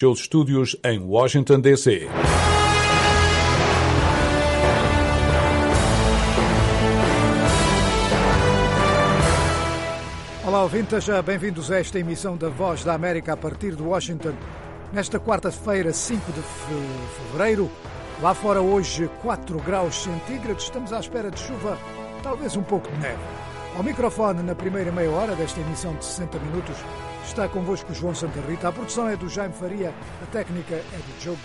seus estúdios em Washington, D.C. Olá, ouvintes, bem-vindos a esta emissão da Voz da América a partir de Washington. Nesta quarta-feira, 5 de fevereiro, lá fora hoje 4 graus centígrados, estamos à espera de chuva, talvez um pouco de neve. Ao microfone, na primeira meia hora desta emissão de 60 minutos, está convosco João Santa Rita. A produção é do Jaime Faria, a técnica é do Jogo.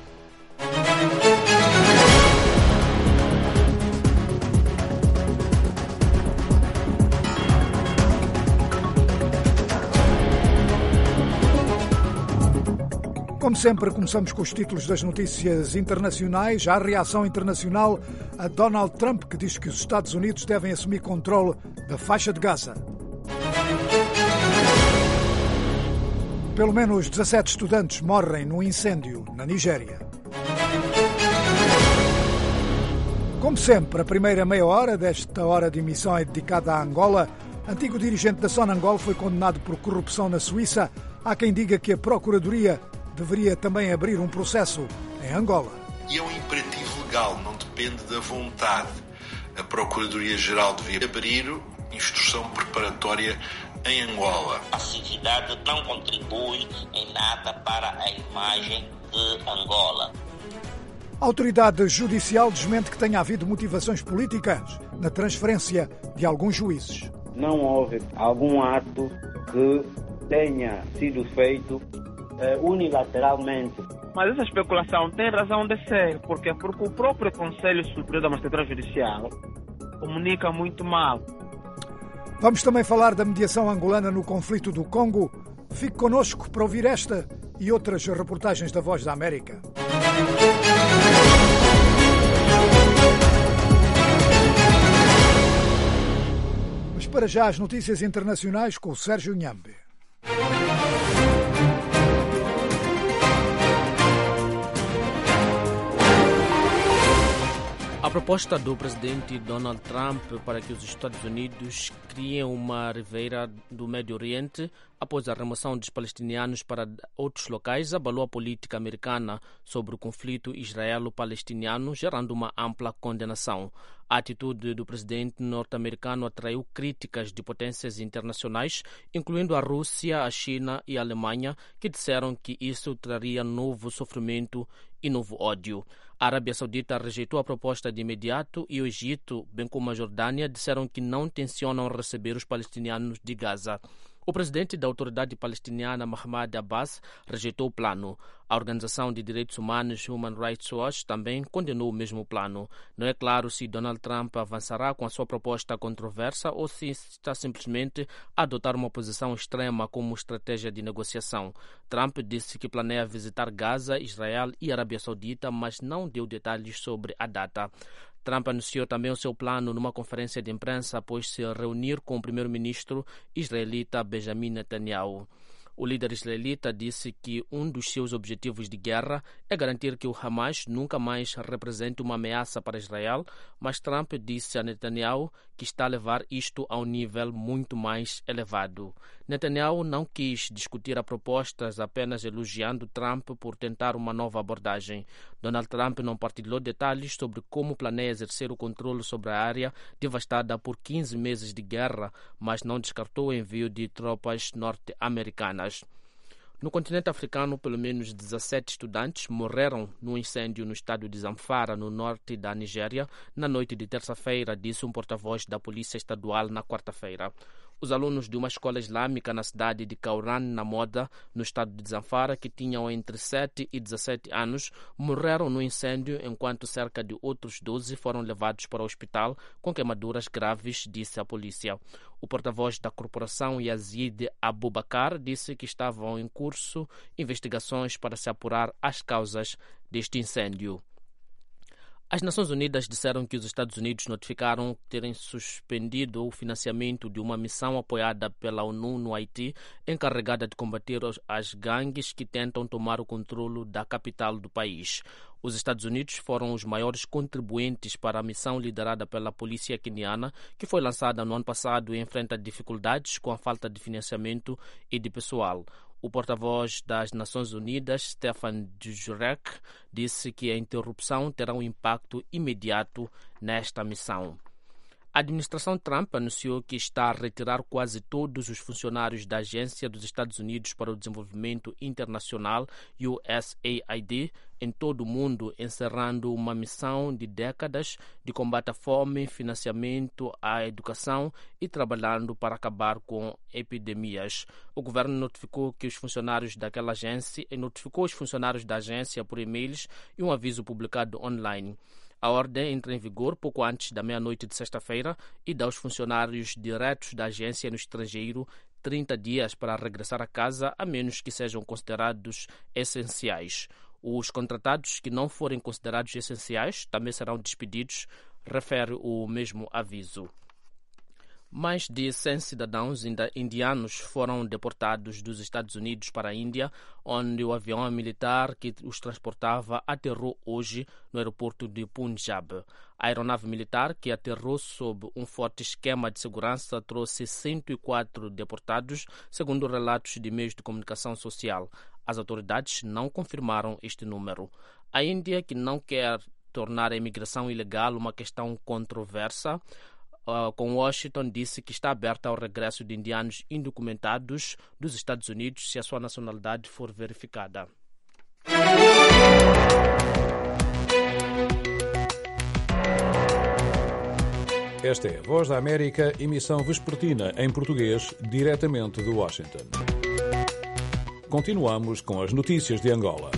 Como sempre, começamos com os títulos das notícias internacionais. Há reação internacional a Donald Trump, que diz que os Estados Unidos devem assumir controle da faixa de Gaza. Pelo menos 17 estudantes morrem num incêndio na Nigéria. Como sempre, a primeira meia hora desta hora de emissão é dedicada a Angola. Antigo dirigente da Sonangol foi condenado por corrupção na Suíça. Há quem diga que a Procuradoria deveria também abrir um processo em Angola. E é um imperativo legal, não depende da vontade. A Procuradoria-Geral devia abrir instrução preparatória em Angola. A atividade não contribui em nada para a imagem de Angola. A autoridade judicial desmente que tenha havido motivações políticas na transferência de alguns juízes. Não houve algum ato que tenha sido feito unilateralmente. Mas essa especulação tem razão de ser, porque o próprio Conselho Superior da Magistratura Judicial comunica muito mal. Vamos também falar da mediação angolana no conflito do Congo. Fique connosco para ouvir esta e outras reportagens da Voz da América. Mas para já as notícias internacionais com o Sérgio Nhambe. A proposta do presidente Donald Trump para que os Estados Unidos criem uma ribeira do Médio Oriente após a remoção dos palestinianos para outros locais abalou a política americana sobre o conflito israelo-palestiniano, gerando uma ampla condenação. A atitude do presidente norte-americano atraiu críticas de potências internacionais, incluindo a Rússia, a China e a Alemanha, que disseram que isso traria novo sofrimento e novo ódio. A Arábia Saudita rejeitou a proposta de imediato e o Egito, bem como a Jordânia, disseram que não tencionam receber os palestinianos de Gaza. O presidente da Autoridade Palestiniana, Mahmoud Abbas, rejeitou o plano. A Organização de Direitos Humanos Human Rights Watch também condenou o mesmo plano. Não é claro se Donald Trump avançará com a sua proposta controversa ou se está simplesmente a adotar uma posição extrema como estratégia de negociação. Trump disse que planeia visitar Gaza, Israel e Arábia Saudita, mas não deu detalhes sobre a data. Trump anunciou também o seu plano numa conferência de imprensa após se reunir com o primeiro-ministro israelita Benjamin Netanyahu. O líder israelita disse que um dos seus objetivos de guerra é garantir que o Hamas nunca mais represente uma ameaça para Israel, mas Trump disse a Netanyahu que está a levar isto a um nível muito mais elevado. Netanyahu não quis discutir a propostas, apenas elogiando Trump por tentar uma nova abordagem. Donald Trump não partilhou detalhes sobre como planeia exercer o controle sobre a área devastada por 15 meses de guerra, mas não descartou o envio de tropas norte-americanas. No continente africano, pelo menos 17 estudantes morreram num incêndio no estado de Zamfara, no norte da Nigéria, na noite de terça-feira, disse um porta-voz da Polícia Estadual na quarta-feira. Os alunos de uma escola islâmica na cidade de Kauran, na Moda, no estado de Zamfara, que tinham entre 7 e 17 anos, morreram no incêndio, enquanto cerca de outros 12 foram levados para o hospital com queimaduras graves, disse a polícia. O porta-voz da corporação, Yazid Abubakar, disse que estavam em curso investigações para se apurar as causas deste incêndio. As Nações Unidas disseram que os Estados Unidos notificaram terem suspendido o financiamento de uma missão apoiada pela ONU no Haiti, encarregada de combater as gangues que tentam tomar o controle da capital do país. Os Estados Unidos foram os maiores contribuintes para a missão liderada pela polícia queniana, que foi lançada no ano passado e enfrenta dificuldades com a falta de financiamento e de pessoal. O porta-voz das Nações Unidas, Stefan Dujarric, disse que a interrupção terá um impacto imediato nesta missão. A administração Trump anunciou que está a retirar quase todos os funcionários da Agência dos Estados Unidos para o Desenvolvimento Internacional, USAID, em todo o mundo, encerrando uma missão de décadas de combate à fome, financiamento à educação e trabalhando para acabar com epidemias. O governo notificou os funcionários da agência por e-mails e um aviso publicado online. A ordem entra em vigor pouco antes da meia-noite de sexta-feira e dá aos funcionários diretos da agência no estrangeiro 30 dias para regressar a casa, a menos que sejam considerados essenciais. Os contratados que não forem considerados essenciais também serão despedidos, refere o mesmo aviso. Mais de 100 cidadãos indianos foram deportados dos Estados Unidos para a Índia, onde o avião militar que os transportava aterrou hoje no aeroporto de Punjab. A aeronave militar, que aterrou sob um forte esquema de segurança, trouxe 104 deportados, segundo relatos de meios de comunicação social. As autoridades não confirmaram este número. A Índia, que não quer tornar a imigração ilegal uma questão controversa, com Washington, disse que está aberta ao regresso de indianos indocumentados dos Estados Unidos se a sua nacionalidade for verificada. Esta é a Voz da América, emissão vespertina em português, diretamente de Washington. Continuamos com as notícias de Angola.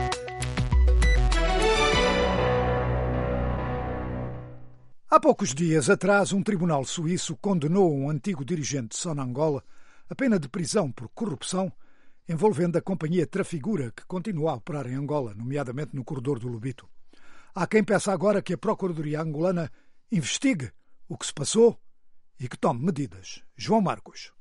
Há poucos dias atrás, um tribunal suíço condenou um antigo dirigente de Sonangol a pena de prisão por corrupção envolvendo a companhia Trafigura, que continua a operar em Angola, nomeadamente no corredor do Lobito. Há quem peça agora que a Procuradoria angolana investigue o que se passou e que tome medidas. João Marcos.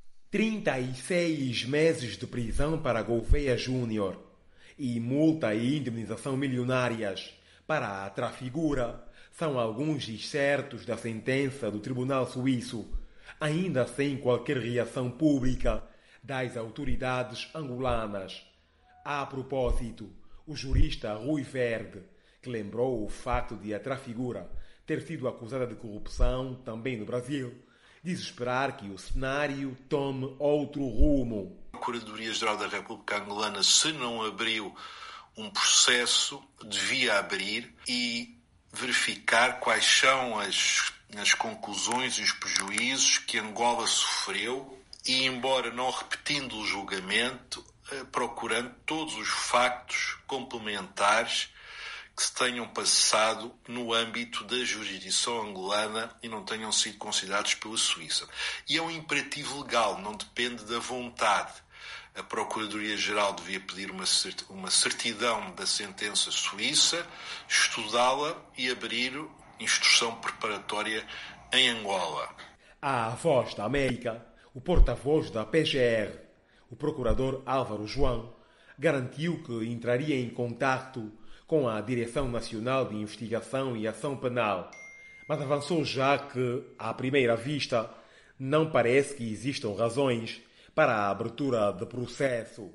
36 meses de prisão para Gouveia Júnior e multa e indemnização milionárias para a Trafigura são alguns excertos da sentença do Tribunal Suíço, ainda sem qualquer reação pública das autoridades angolanas. A propósito, o jurista Rui Verde, que lembrou o facto de a Trafigura ter sido acusada de corrupção também no Brasil, diz esperar que o cenário tome outro rumo. A Procuradoria-Geral da República Angolana, se não abriu um processo, devia abrir e verificar quais são as conclusões e os prejuízos que Angola sofreu e, embora não repetindo o julgamento, procurando todos os factos complementares que se tenham passado no âmbito da jurisdição angolana e não tenham sido considerados pela Suíça. E é um imperativo legal, não depende da vontade. A Procuradoria-Geral devia pedir uma certidão da sentença suíça, estudá-la e abrir instrução preparatória em Angola. À Voz da América, o porta-voz da PGR, o procurador Álvaro João, garantiu que entraria em contato com a Direção Nacional de Investigação e Ação Penal, mas avançou já que, à primeira vista, não parece que existam razões para a abertura de processo.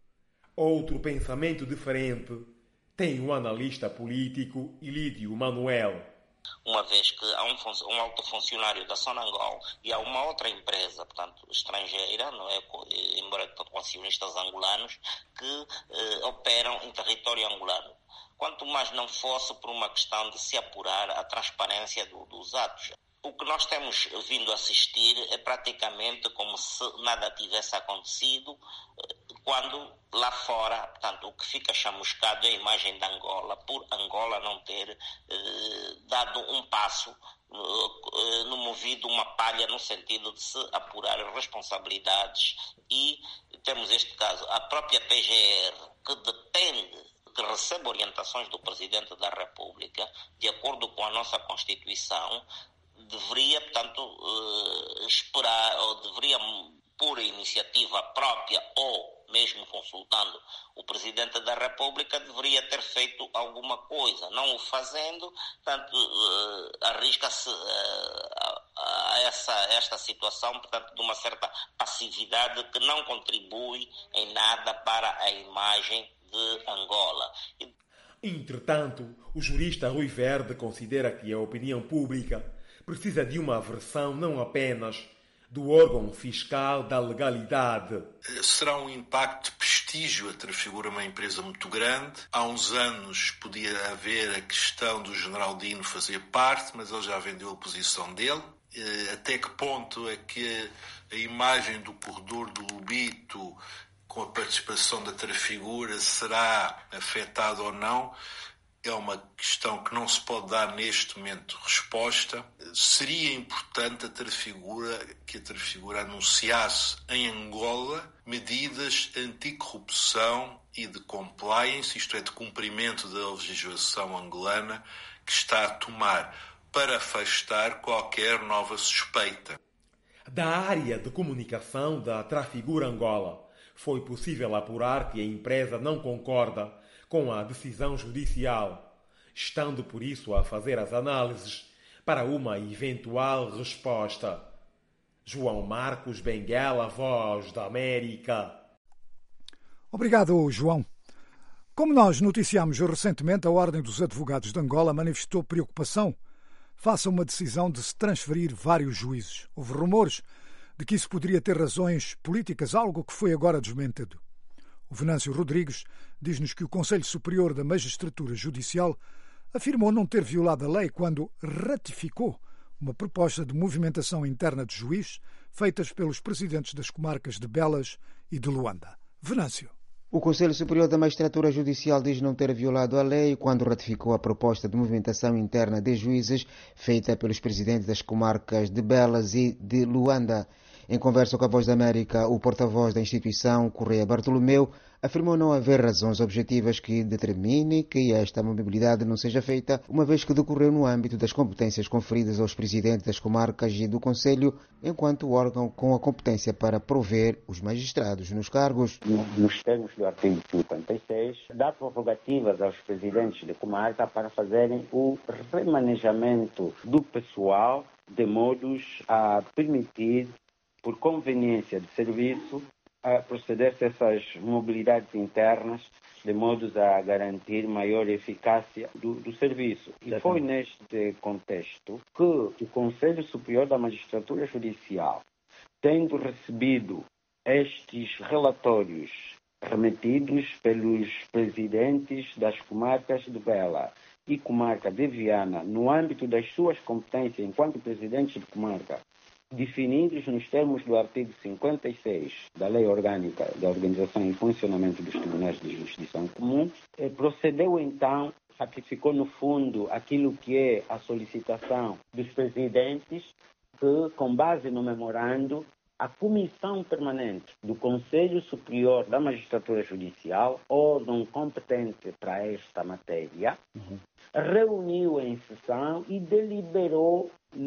Outro pensamento diferente tem o analista político Ilídio Manuel. Uma vez que há um alto funcionário da Sonangol e há uma outra empresa, portanto, estrangeira, não é, embora com acionistas angolanos, que operam em território angolano. Quanto mais não fosse por uma questão de se apurar a transparência dos atos. O que nós temos vindo a assistir é praticamente como se nada tivesse acontecido, quando lá fora, portanto, o que fica chamuscado é a imagem de Angola, por Angola não ter dado um passo, no movido uma palha no sentido de se apurar responsabilidades. E temos este caso, a própria PGR, que depende, que recebe orientações do Presidente da República, de acordo com a nossa Constituição, deveria, portanto, esperar, ou deveria, por iniciativa própria ou mesmo consultando o Presidente da República, deveria ter feito alguma coisa. Não o fazendo, portanto, arrisca-se a esta situação, portanto, de uma certa passividade que não contribui em nada para a imagem de Angola. Entretanto, o jurista Rui Verde considera que a opinião pública precisa de uma versão não apenas do órgão fiscal da legalidade. Será um impacto de prestígio a Trafigura, uma empresa muito grande. Há uns anos podia haver a questão do General Dino fazer parte, mas ele já vendeu a posição dele. Até que ponto é que a imagem do corredor do Lubito, com a participação da Trafigura, será afetada ou não? É uma questão que não se pode dar neste momento resposta. Seria importante que a Trafigura anunciasse em Angola medidas anticorrupção e de compliance, isto é, de cumprimento da legislação angolana, que está a tomar para afastar qualquer nova suspeita. Da área de comunicação da Trafigura Angola, foi possível apurar que a empresa não concorda com a decisão judicial, estando por isso a fazer as análises para uma eventual resposta. João Marcos Benguela, Voz da América. Obrigado, João. Como nós noticiamos recentemente, a Ordem dos Advogados de Angola manifestou preocupação face a uma decisão de se transferir vários juízes. Houve rumores de que isso poderia ter razões políticas, algo que foi agora desmentido. O Venâncio Rodrigues diz-nos que o Conselho Superior da Magistratura Judicial afirmou não ter violado a lei quando ratificou uma proposta de movimentação interna de juiz feitas pelos presidentes das comarcas de Belas e de Luanda. Venâncio. O Conselho Superior da Magistratura Judicial diz não ter violado a lei quando ratificou a proposta de movimentação interna de juízes feita pelos presidentes das comarcas de Belas e de Luanda. Em conversa com a Voz da América, o porta-voz da instituição, Correia Bartolomeu, afirmou não haver razões objetivas que determine que esta mobilidade não seja feita, uma vez que decorreu no âmbito das competências conferidas aos presidentes das comarcas e do Conselho, enquanto órgão com a competência para prover os magistrados nos cargos. Nos termos do artigo 56, dá prerrogativas aos presidentes de comarca para fazerem o remanejamento do pessoal de modos a permitir, por conveniência de serviço, a proceder-se a essas mobilidades internas, de modo a garantir maior eficácia do serviço. E foi neste contexto que o Conselho Superior da Magistratura Judicial, tendo recebido estes relatórios remetidos pelos presidentes das comarcas de Bela e comarca de Viana, no âmbito das suas competências enquanto presidentes de comarca, definidos nos termos do artigo 56 da Lei Orgânica da Organização e Funcionamento dos Tribunais de Jurisdição Comum, procedeu então, ratificou no fundo aquilo que é a solicitação dos presidentes, que, com base no memorando, a Comissão Permanente do Conselho Superior da Magistratura Judicial, órgão competente para esta matéria, reuniu em sessão e deliberou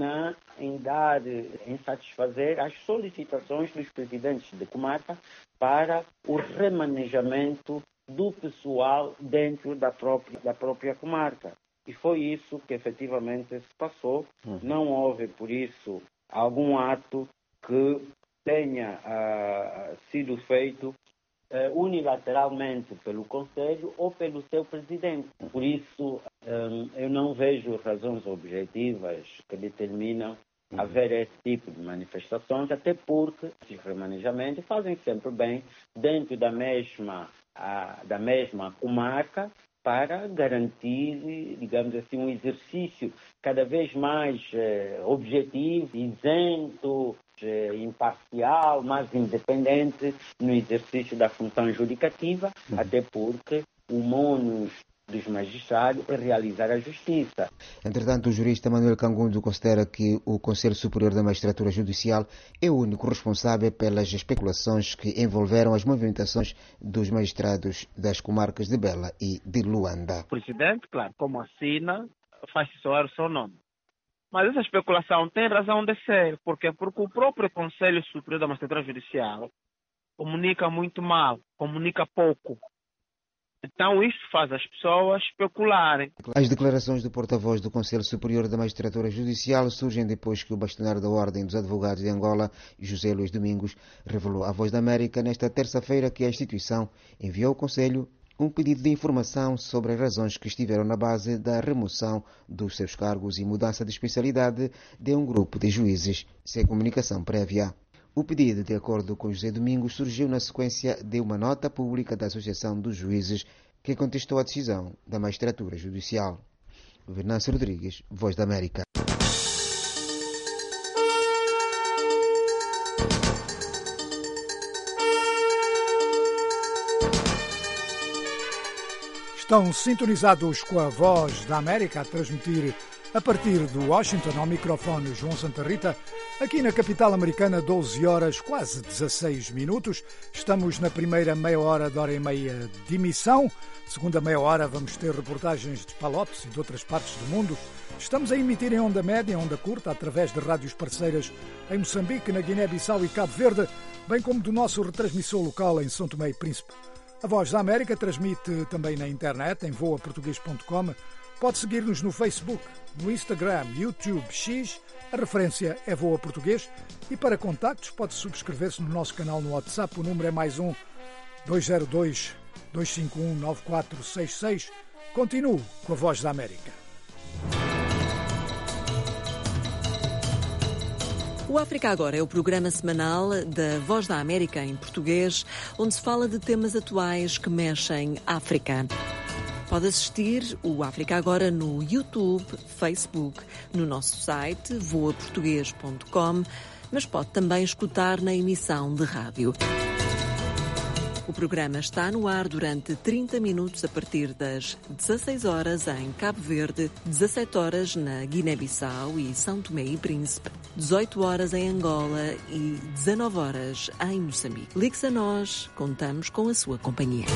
em satisfazer as solicitações dos presidentes de comarca para o remanejamento do pessoal dentro da própria comarca. E foi isso que efetivamente se passou. Não houve, por isso, algum ato que tenha sido feito unilateralmente pelo Conselho ou pelo seu presidente. Por isso, eu não vejo razões objetivas que determinam haver esse tipo de manifestações, até porque esses remanejamentos fazem sempre bem dentro da mesma comarca, para garantir, digamos assim, um exercício cada vez mais objetivo, isento, imparcial, mais independente no exercício da função judicativa, até porque o mónus dos magistrados é realizar a justiça. Entretanto, o jurista Manuel Cangundo considera que o Conselho Superior da Magistratura Judicial é o único responsável pelas especulações que envolveram as movimentações dos magistrados das comarcas de Bela e de Luanda. O presidente, claro, como assina, faz soar o seu nome. Mas essa especulação tem razão de ser, porque o próprio Conselho Superior da Magistratura Judicial comunica muito mal comunica pouco. Então isso faz as pessoas especularem. As declarações do porta-voz do Conselho Superior da Magistratura Judicial surgem depois que o bastonário da Ordem dos Advogados de Angola, José Luís Domingos, revelou à Voz da América nesta terça-feira que a instituição enviou ao Conselho um pedido de informação sobre as razões que estiveram na base da remoção dos seus cargos e mudança de especialidade de um grupo de juízes sem comunicação prévia. O pedido, de acordo com José Domingos, surgiu na sequência de uma nota pública da Associação dos Juízes que contestou a decisão da Magistratura Judicial. Venâncio Rodrigues, Voz da América. Estão sintonizados com a Voz da América a transmitir a partir de Washington, ao microfone João Santa Rita, aqui na capital americana, 12 horas, quase 16 minutos. Estamos na primeira meia hora de hora e meia de emissão. Segunda meia hora vamos ter reportagens de Palopes e de outras partes do mundo. Estamos a emitir em onda média, em onda curta, através de rádios parceiras em Moçambique, na Guiné-Bissau e Cabo Verde, bem como do nosso retransmissor local em São Tomé e Príncipe. A Voz da América transmite também na internet, em voaportuguês.com. Pode seguir-nos no Facebook, no Instagram, YouTube, X. A referência é Voa Português. E para contactos pode subscrever-se no nosso canal no WhatsApp. O número é +1 202 251 9466. Continuo com a Voz da América. O África Agora é o programa semanal da Voz da América em português, onde se fala de temas atuais que mexem África. Pode assistir o África Agora no YouTube, Facebook, no nosso site voaportuguês.com, mas pode também escutar na emissão de rádio. O programa está no ar durante 30 minutos a partir das 16 horas em Cabo Verde, 17 horas na Guiné-Bissau e São Tomé e Príncipe, 18 horas em Angola e 19 horas em Moçambique. Ligue-se a nós, contamos com a sua companhia.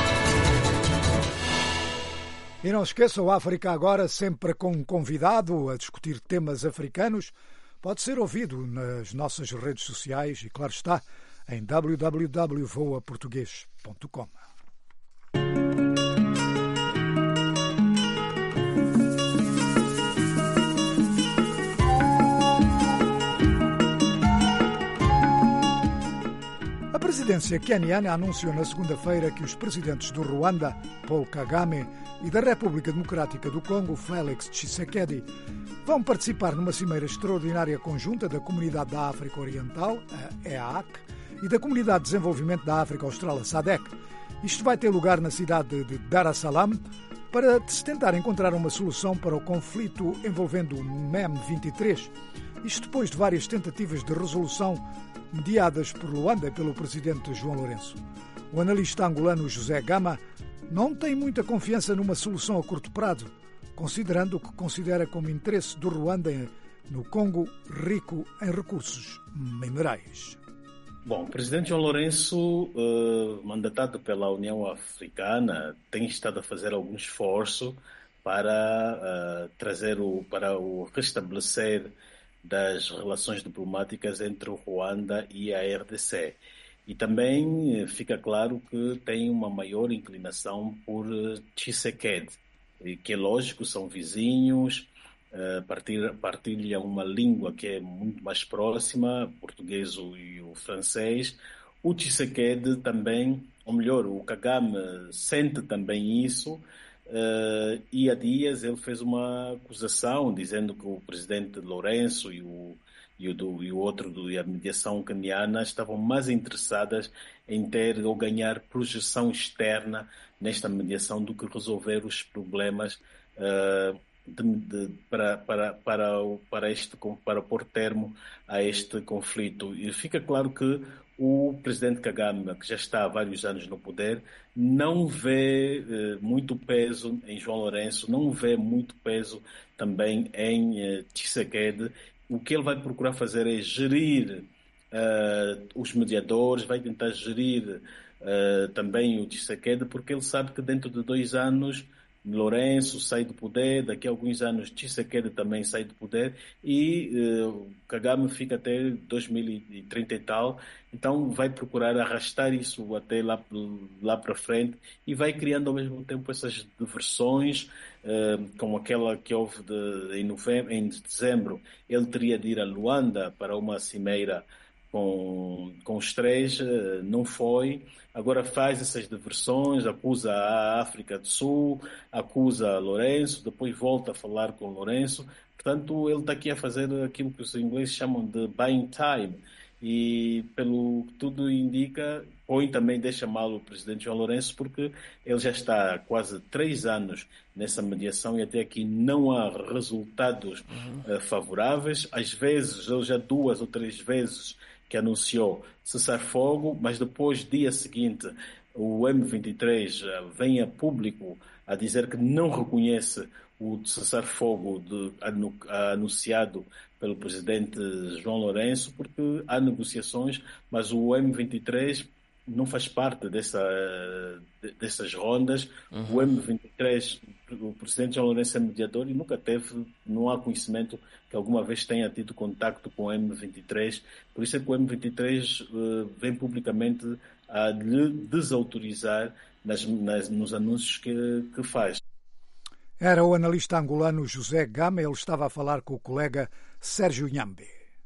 E não esqueça, o África Agora, sempre com um convidado a discutir temas africanos, pode ser ouvido nas nossas redes sociais e, claro está, em www.voaportugues.com. A presidência queniana anunciou na segunda-feira que os presidentes do Ruanda, Paul Kagame, e da República Democrática do Congo, Félix Tshisekedi, vão participar numa cimeira extraordinária conjunta da Comunidade da África Oriental, a EAC, e da Comunidade de Desenvolvimento da África Austral, a SADC. Isto vai ter lugar na cidade de Dar es Salaam para se tentar encontrar uma solução para o conflito envolvendo o MEM-23. Isto depois de várias tentativas de resolução mediadas por Luanda e pelo presidente João Lourenço. O analista angolano José Gama não tem muita confiança numa solução a curto prazo, considerando o que considera como interesse do Ruanda no Congo rico em recursos minerais. Bom, o presidente João Lourenço, mandatado pela União Africana, tem estado a fazer algum esforço para para o restabelecer das relações diplomáticas entre o Ruanda e a RDC. E também fica claro que tem uma maior inclinação por Tshisekedi, que é lógico, são vizinhos, partilham uma língua que é muito mais próxima, o português e o francês. O Tshisekedi também, ou melhor, o Kagame sente também isso, e há dias ele fez uma acusação dizendo que o presidente Lourenço e o outro e a mediação queniana estavam mais interessadas em ter ou ganhar projeção externa nesta mediação do que resolver os problemas para pôr termo a este conflito. E fica claro que o presidente Kagame, que já está há vários anos no poder, não vê muito peso em João Lourenço, não vê muito peso também em Tshisekedi. O que ele vai procurar fazer é gerir os mediadores, vai tentar gerir também o Tshisekedi, porque ele sabe que dentro de 2 anos Lourenço sai do poder, daqui a alguns anos Tshisekedi também sai do poder e Kagame fica até 2030 e tal. Então vai procurar arrastar isso até lá para frente e vai criando ao mesmo tempo essas diversões, como aquela que houve em dezembro. Ele teria de ir a Luanda para uma cimeira com os três, não foi. Agora faz essas diversões, acusa a África do Sul, acusa Lourenço, depois volta a falar com Lourenço. Portanto, ele está aqui a fazer aquilo que os ingleses chamam de buying time. E, pelo que tudo indica, também deixa mal o presidente João Lourenço, porque ele já está há quase 3 anos nessa mediação e até aqui não há resultados favoráveis. Às vezes, ele já 2 ou 3 vezes que anunciou cessar-fogo, mas depois, dia seguinte, o M23 vem a público a dizer que não reconhece o cessar-fogo anunciado pelo presidente João Lourenço, porque há negociações, mas o M23 não faz parte dessas rondas. O M23, o presidente João Lourenço é mediador e não há conhecimento que alguma vez tenha tido contacto com o M23. Por isso é que o M23 vem publicamente a lhe desautorizar nos anúncios que faz. Era o analista angolano José Gama, ele estava a falar com o colega Sérgio Nhambe.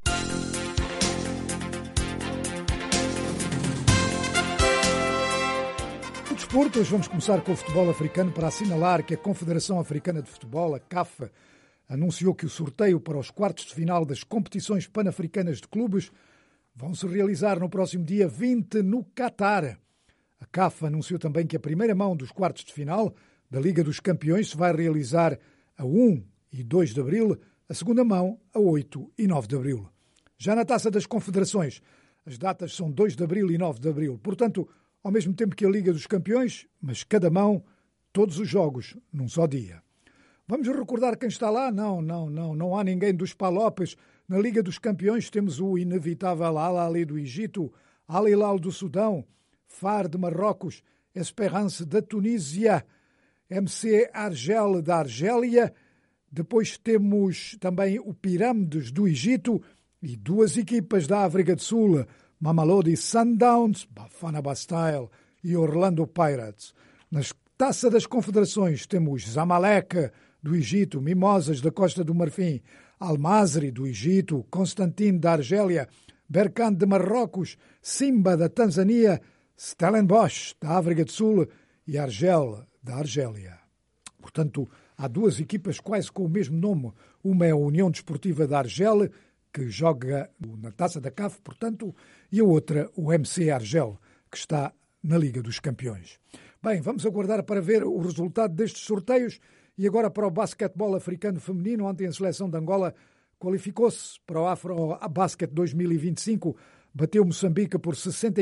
O desporto, hoje vamos começar com o futebol africano para assinalar que a Confederação Africana de Futebol, a CAF, anunciou que o sorteio para os quartos de final das competições pan-africanas de clubes vão se realizar no próximo dia 20 no Catar. A CAF anunciou também que a primeira mão dos quartos de final da Liga dos Campeões se vai realizar a 1 e 2 de abril, a segunda mão a 8 e 9 de abril. Já na Taça das Confederações, as datas são 2 de abril e 9 de abril. Portanto, ao mesmo tempo que a Liga dos Campeões, mas cada mão, todos os jogos, num só dia. Vamos recordar quem está lá? Não há ninguém dos Palopes. Na Liga dos Campeões temos o inevitável Al-Ahly do Egito, Al-Hilal do Sudão, FAR de Marrocos, Esperance da Tunísia, MC Argel da Argélia, depois temos também o Pirâmides do Egito e 2 equipas da África do Sul, Mamelodi Sundowns, Bafana Bastille e Orlando Pirates. Na Taça das Confederações temos Zamalek do Egito, Mimosas da Costa do Marfim, Al-Masri do Egito, Constantine da Argélia, Berkane de Marrocos, Simba da Tanzânia, Stellenbosch da África do Sul e Argel da Argélia. Portanto, há 2 equipas quase com o mesmo nome. Uma é a União Desportiva da Argel, que joga na Taça da CAF, portanto, e a outra, o MC Argel, que está na Liga dos Campeões. Bem, vamos aguardar para ver o resultado destes sorteios. E agora para o basquetebol africano feminino. Ontem a seleção de Angola qualificou-se para o Afrobasket 2025. Bateu Moçambique por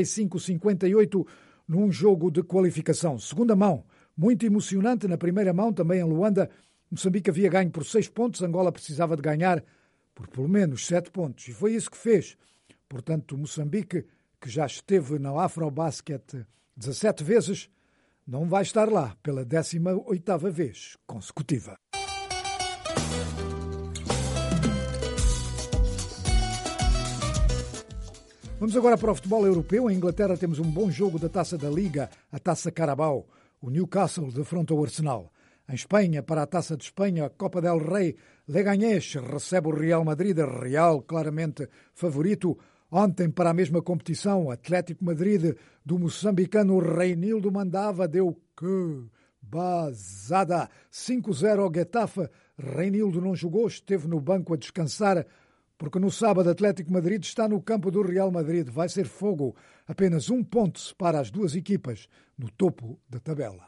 65-58 num jogo de qualificação. Segunda mão, muito emocionante. Na primeira mão, também em Luanda, Moçambique havia ganho por 6 pontos. Angola precisava de ganhar por pelo menos 7 pontos. E foi isso que fez. Portanto, Moçambique, que já esteve na Afrobasket 17 vezes, não vai estar lá pela 18ª vez consecutiva. Vamos agora para o futebol europeu. Em Inglaterra temos um bom jogo da Taça da Liga, a Taça Carabao. O Newcastle defronta o Arsenal. Em Espanha, para a Taça de Espanha, a Copa del Rei, Leganés recebe o Real Madrid, Real claramente favorito. Ontem, para a mesma competição, Atlético Madrid do moçambicano Reinildo mandava, deu que bazada. 5-0 ao Getafe. Reinildo não jogou, esteve no banco a descansar, porque no sábado Atlético Madrid está no campo do Real Madrid. Vai ser fogo. Apenas 1 ponto separa as 2 equipas no topo da tabela.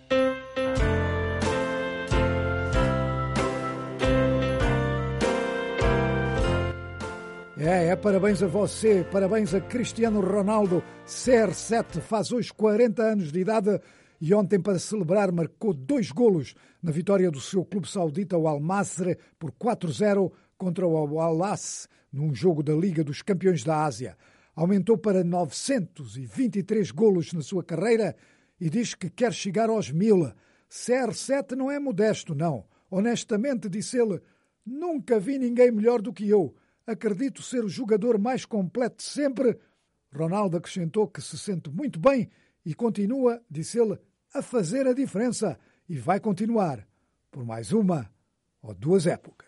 Parabéns a você, parabéns a Cristiano Ronaldo. CR7 faz hoje 40 anos de idade e ontem, para celebrar, marcou 2 golos na vitória do seu clube saudita, o Al-Masry, por 4-0 contra o Al-Ahly, num jogo da Liga dos Campeões da Ásia. Aumentou para 923 golos na sua carreira e diz que quer chegar aos 1000. CR7 não é modesto, não. Honestamente, disse ele, nunca vi ninguém melhor do que eu. Acredito ser o jogador mais completo de sempre. Ronaldo acrescentou que se sente muito bem e continua, disse ele, a fazer a diferença. E vai continuar por mais uma ou duas épocas.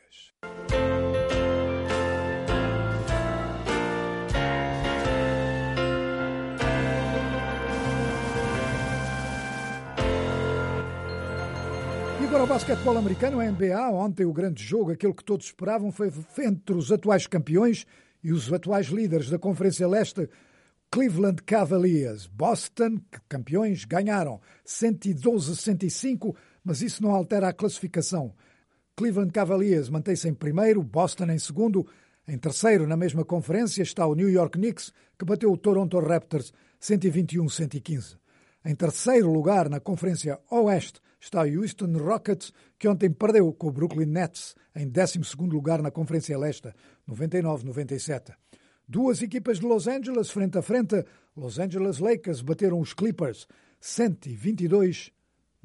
E agora o basquetebol americano, a NBA. Ontem o grande jogo, aquele que todos esperavam, foi entre os atuais campeões e os atuais líderes da Conferência Leste, Cleveland Cavaliers. Boston, campeões, ganharam 112-105, mas isso não altera a classificação. Cleveland Cavaliers mantém-se em primeiro, Boston em segundo. Em terceiro, na mesma conferência, está o New York Knicks, que bateu o Toronto Raptors 121-115. Em terceiro lugar, na Conferência Oeste, está o Houston Rockets, que ontem perdeu com o Brooklyn Nets, em 12º lugar na Conferência Leste, 99-97. Duas equipas de Los Angeles, frente a frente, Los Angeles Lakers bateram os Clippers, 122-97.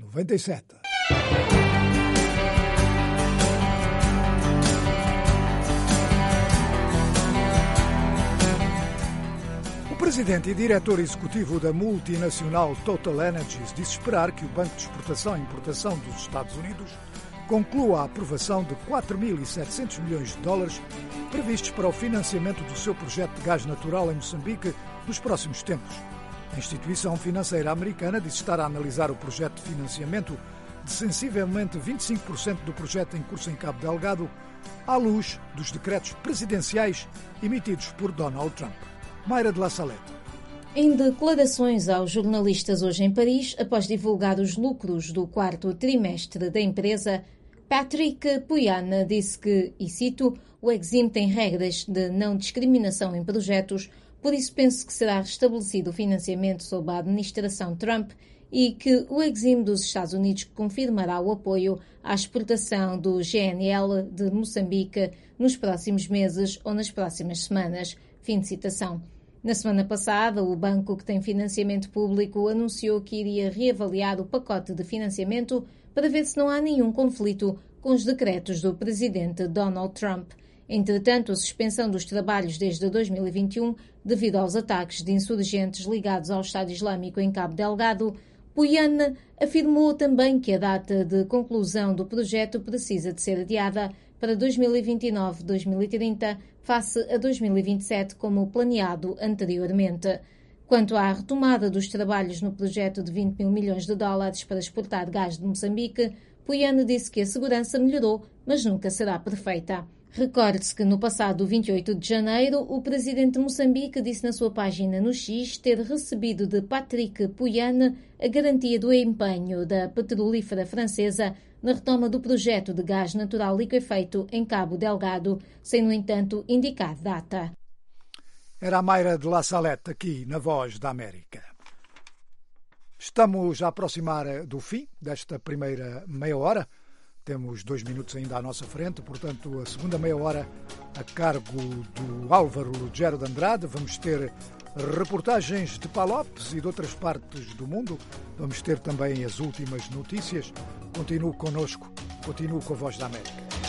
O presidente e diretor executivo da multinacional Total Energies disse esperar que o Banco de Exportação e Importação dos Estados Unidos conclua a aprovação de 4.700 milhões de dólares previstos para o financiamento do seu projeto de gás natural em Moçambique nos próximos tempos. A instituição financeira americana disse estar a analisar o projeto de financiamento de sensivelmente 25% do projeto em curso em Cabo Delgado, à luz dos decretos presidenciais emitidos por Donald Trump. Mayra de La Salete. Em declarações aos jornalistas hoje em Paris, após divulgar os lucros do quarto trimestre da empresa, Patrick Pouyanné disse que, e cito, o Exim tem regras de não discriminação em projetos, por isso penso que será restabelecido o financiamento sob a administração Trump e que o Exim dos Estados Unidos confirmará o apoio à exportação do GNL de Moçambique nos próximos meses ou nas próximas semanas. Fim de citação. Na semana passada, o banco que tem financiamento público anunciou que iria reavaliar o pacote de financiamento para ver se não há nenhum conflito com os decretos do presidente Donald Trump. Entretanto, a suspensão dos trabalhos desde 2021, devido aos ataques de insurgentes ligados ao Estado Islâmico em Cabo Delgado, Pouyanné afirmou também que a data de conclusão do projeto precisa de ser adiada para 2029-2030, face a 2027, como planeado anteriormente. Quanto à retomada dos trabalhos no projeto de 20 mil milhões de dólares para exportar gás de Moçambique, Pouyanné disse que a segurança melhorou, mas nunca será perfeita. Recorde-se que no passado 28 de janeiro, o presidente de Moçambique disse na sua página no X ter recebido de Patrick Pouyanné a garantia do empenho da petrolífera francesa na retoma do projeto de gás natural liquefeito em Cabo Delgado, sem, no entanto, indicar data. Era a Mayra de La Salete, aqui na Voz da América. Estamos a aproximar do fim desta primeira meia hora. Temos 2 minutos ainda à nossa frente, portanto, a segunda meia hora a cargo do Álvaro Lugero de Andrade. Vamos ter reportagens de Palopes e de outras partes do mundo. Vamos ter também as últimas notícias. Continue connosco, continue com a Voz da América.